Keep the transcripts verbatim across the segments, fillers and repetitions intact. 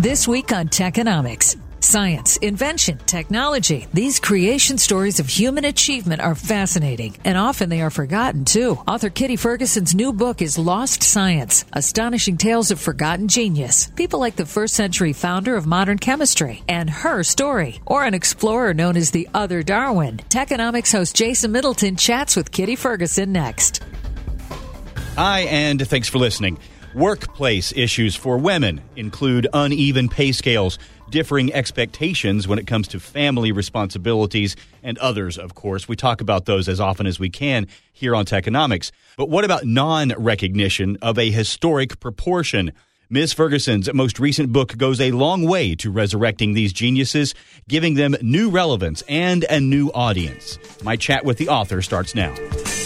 This week on Techonomics. Science, invention, technology. These creation stories of human achievement are fascinating, and often they are forgotten, too. Author Kitty Ferguson's new book is Lost Science, Astonishing Tales of Forgotten Genius. People like the first century founder of modern chemistry and her story, or an explorer known as the other Darwin. Techonomics host Jason Middleton chats with Kitty Ferguson next. Hi, and thanks for listening. Workplace issues for women include uneven pay scales, differing expectations when it comes to family responsibilities, and others, of course. We talk about those as often as we can here on Techonomics. But what about non-recognition of a historic proportion? Miz Ferguson's most recent book goes a long way to resurrecting these geniuses, giving them new relevance and a new audience. My chat with the author starts now.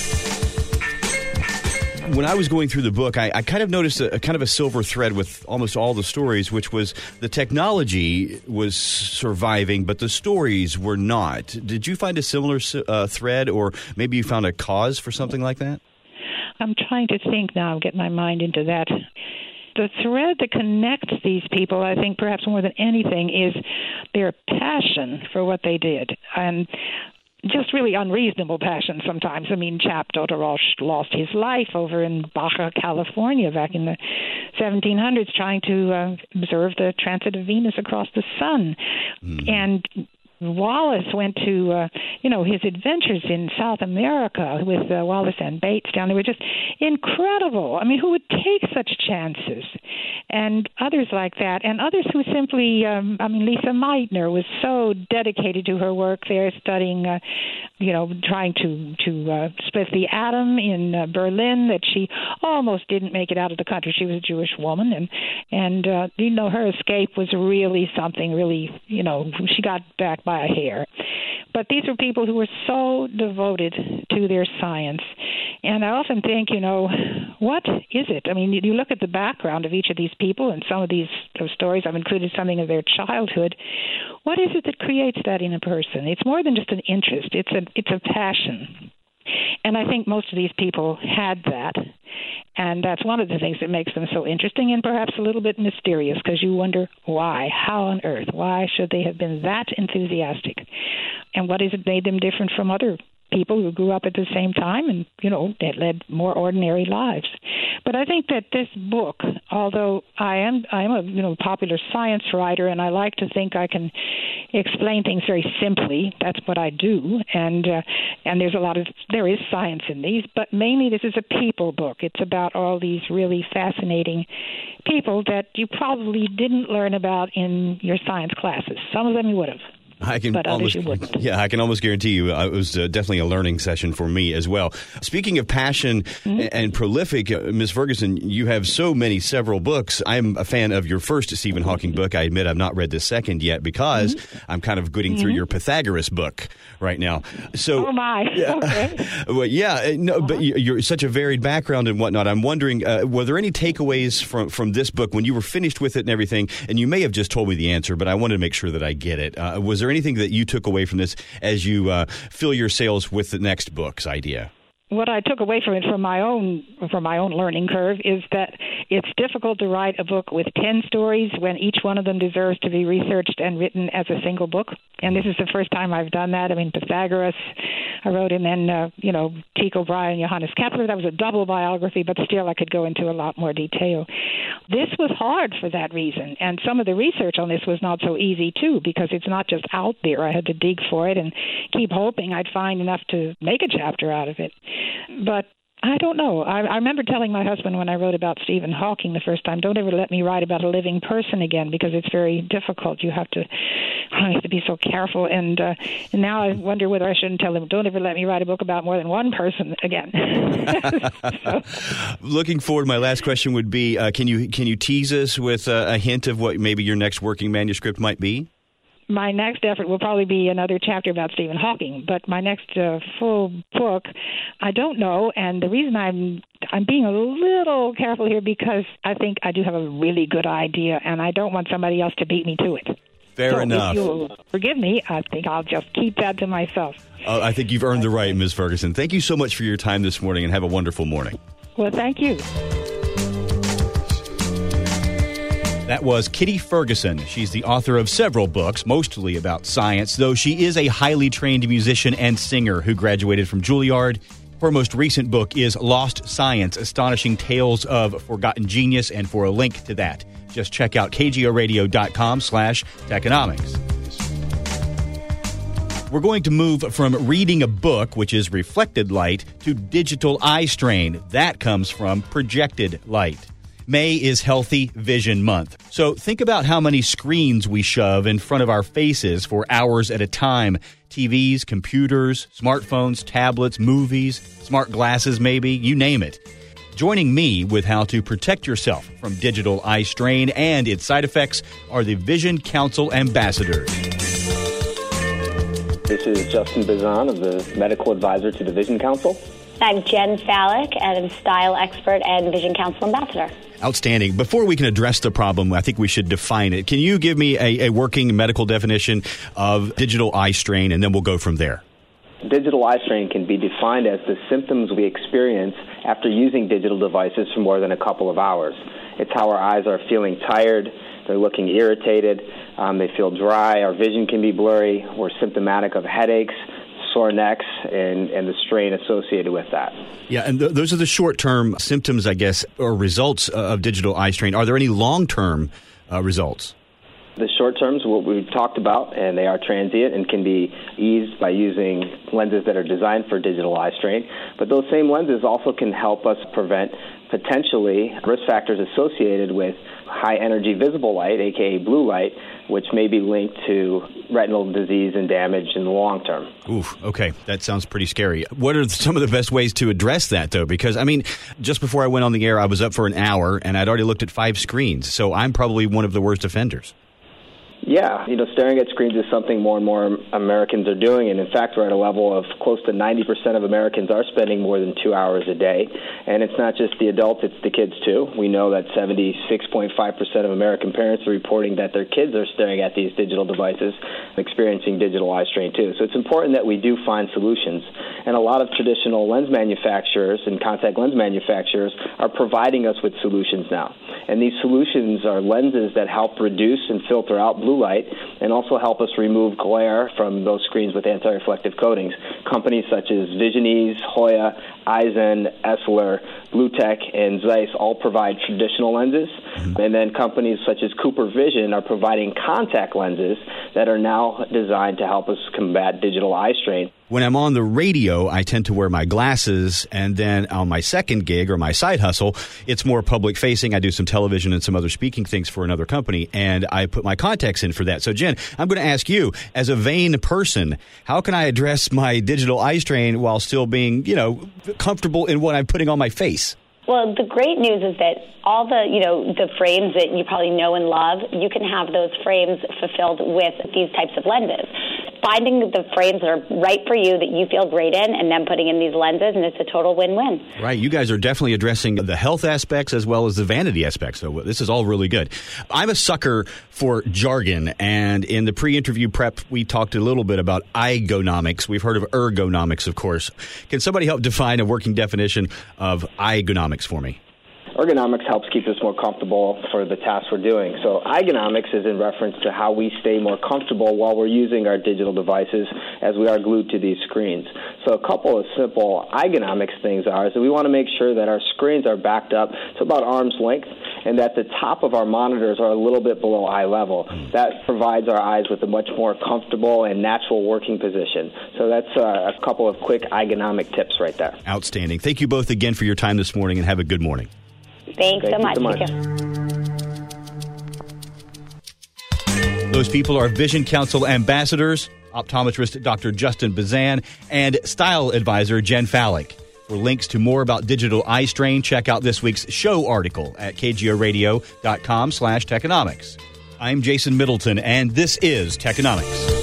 When I was going through the book, I, I kind of noticed a, a kind of a silver thread with almost all the stories, which was the technology was surviving, but the stories were not. Did you find a similar uh, thread, or maybe you found a cause for something like that? I'm trying to think now, get my mind into that. The thread that connects these people, I think perhaps more than anything, is their passion for what they did. And just really unreasonable passion sometimes. I mean, Chap Dodorosh lost his life over in Baja, California back in the seventeen hundreds trying to uh, observe the transit of Venus across the sun. Mm. And Wallace went to, uh, you know, his adventures in South America with uh, Wallace and Bates down there were just incredible. I mean, who would take such chances? And others like that. And others who simply, um, I mean, Lisa Meitner was so dedicated to her work there, studying, uh, you know, trying to, to uh, split the atom in uh, Berlin, that she almost didn't make it out of the country. She was a Jewish woman. And, and uh, you know, her escape was really something really, you know, she got back by a hair. But these are people who were so devoted to their science. And I often think, you know, what is it? I mean, you look at the background of each of these people, and some of these those stories, I've included something of their childhood. What is it that creates that in a person? It's more than just an interest. It's a it's a passion. And I think most of these people had that. And that's one of the things that makes them so interesting and perhaps a little bit mysterious, because you wonder why, how on earth, why should they have been that enthusiastic? And what is it made them different from other people who grew up at the same time and, you know, that led more ordinary lives? But I think that this book, although I am I am a you know popular science writer, and I like to think I can explain things very simply. That's what I do, and uh, and there's a lot of there is science in these, but mainly this is a people book. It's about all these really fascinating people that you probably didn't learn about in your science classes. Some of them you would have. I can but almost, others you wouldn't. Yeah, I can almost guarantee you uh, it was uh, definitely a learning session for me as well. Speaking of passion mm-hmm. and, and prolific, uh, Miz Ferguson, you have so many, several books. I'm a fan of your first Stephen Hawking book. I admit I've not read the second yet because mm-hmm. I'm kind of getting mm-hmm. through your Pythagoras book right now. So, oh, my. Yeah, okay. well, yeah, no, uh-huh. but you're such a varied background and whatnot. I'm wondering, uh, were there any takeaways from, from this book when you were finished with it and everything? And you may have just told me the answer, but I wanted to make sure that I get it. Uh, was there anything that you took away from this as you uh, fill your sails with the next book's idea? What I took away from it, from my own from my own learning curve, is that it's difficult to write a book with ten stories when each one of them deserves to be researched and written as a single book. And this is the first time I've done that. I mean, Pythagoras, I wrote, and then, uh, you know, Tycho Brahe and Johannes Kepler. That was a double biography, but still I could go into a lot more detail. This was hard for that reason, and some of the research on this was not so easy, too, because it's not just out there. I had to dig for it and keep hoping I'd find enough to make a chapter out of it. But I don't know. I, I remember telling my husband when I wrote about Stephen Hawking the first time, don't ever let me write about a living person again, because it's very difficult. You have to, I have to be so careful. And, uh, and now I wonder whether I shouldn't tell him, don't ever let me write a book about more than one person again. So. Looking forward, my last question would be, uh, can you can you tease us with uh, a hint of what maybe your next working manuscript might be? My next effort will probably be another chapter about Stephen Hawking, but my next uh, full book, I don't know. And the reason I'm I'm being a little careful here, because I think I do have a really good idea, and I don't want somebody else to beat me to it. Fair so enough. If you'll forgive me, I think I'll just keep that to myself. Uh, I think you've earned the right, Miz Ferguson. Thank you so much for your time this morning, and have a wonderful morning. Well, thank you. That was Kitty Ferguson. She's the author of several books, mostly about science, though she is a highly trained musician and singer who graduated from Juilliard. Her most recent book is Lost Science, Astonishing Tales of Forgotten Genius, and for a link to that, just check out kgoradio.com slash Techonomics. We're going to move from reading a book, which is reflected light, to digital eye strain. That comes from projected light. May is Healthy Vision Month. So think about how many screens we shove in front of our faces for hours at a time. T Vs, computers, smartphones, tablets, movies, smart glasses maybe, you name it. Joining me with how to protect yourself from digital eye strain and its side effects are the Vision Council ambassadors. This is Justin Bazan of the Medical Advisor to the Vision Council. I'm Jen Fallick, and I'm Style Expert and Vision Council Ambassador. Outstanding. Before we can address the problem, I think we should define it. Can you give me a, a working medical definition of digital eye strain, and then we'll go from there? Digital eye strain can be defined as the symptoms we experience after using digital devices for more than a couple of hours. It's how our eyes are feeling tired, they're looking irritated, um, they feel dry, our vision can be blurry, we're symptomatic of headaches, sore necks, and, and the strain associated with that. Yeah, and th- those are the short-term symptoms, I guess, or results of digital eye strain. Are there any long-term uh, results? The short terms, what we've talked about, and they are transient and can be eased by using lenses that are designed for digital eye strain. But those same lenses also can help us prevent potentially risk factors associated with high-energy visible light, aka blue light, which may be linked to retinal disease and damage in the long term. Oof, okay. That sounds pretty scary. What are some of the best ways to address that, though? Because, I mean, just before I went on the air, I was up for an hour, and I'd already looked at five screens, so I'm probably one of the worst offenders. Yeah, you know, staring at screens is something more and more Americans are doing, and in fact, we're at a level of close to ninety percent of Americans are spending more than two hours a day, and it's not just the adults, it's the kids too. We know that seventy-six point five percent of American parents are reporting that their kids are staring at these digital devices and experiencing digital eye strain too. So it's important that we do find solutions, and a lot of traditional lens manufacturers and contact lens manufacturers are providing us with solutions now, and these solutions are lenses that help reduce and filter out blue light and also help us remove glare from those screens with anti-reflective coatings. Companies such as Visionese, Hoya, Eisen, Essilor, Bluetech, and Zeiss all provide traditional lenses. Mm-hmm. And then companies such as Cooper Vision are providing contact lenses that are now designed to help us combat digital eye strain. When I'm on the radio, I tend to wear my glasses, and then on my second gig or my side hustle, it's more public-facing. I do some television and some other speaking things for another company, and I put my contacts in for that. So, Jen, I'm going to ask you, as a vain person, how can I address my digital eye strain while still being, you know, comfortable in what I'm putting on my face? Well, the great news is that all the, you know, the frames that you probably know and love, you can have those frames fulfilled with these types of lenses. Finding the frames that are right for you, that you feel great in, and then putting in these lenses, and it's a total win-win. Right. You guys are definitely addressing the health aspects as well as the vanity aspects. So this is all really good. I'm a sucker for jargon, and in the pre-interview prep, we talked a little bit about ergonomics. We've heard of ergonomics, of course. Can somebody help define a working definition of ergonomics for me? Ergonomics helps keep us more comfortable for the tasks we're doing. So ergonomics is in reference to how we stay more comfortable while we're using our digital devices as we are glued to these screens. So a couple of simple ergonomics things are is that we want to make sure that our screens are backed up to about arm's length and that the top of our monitors are a little bit below eye level. That provides our eyes with a much more comfortable and natural working position. So that's uh, a couple of quick ergonomic tips right there. Outstanding. Thank you both again for your time this morning, and have a good morning. Thanks Thank so much. so much. Thank you. Those people are Vision Council ambassadors, optometrist Doctor Justin Bazan, and style advisor Jen Fallick. For links to more about digital eye strain, check out this week's show article at kgoradio.com slash Techonomics. I'm Jason Middleton, and this is Techonomics.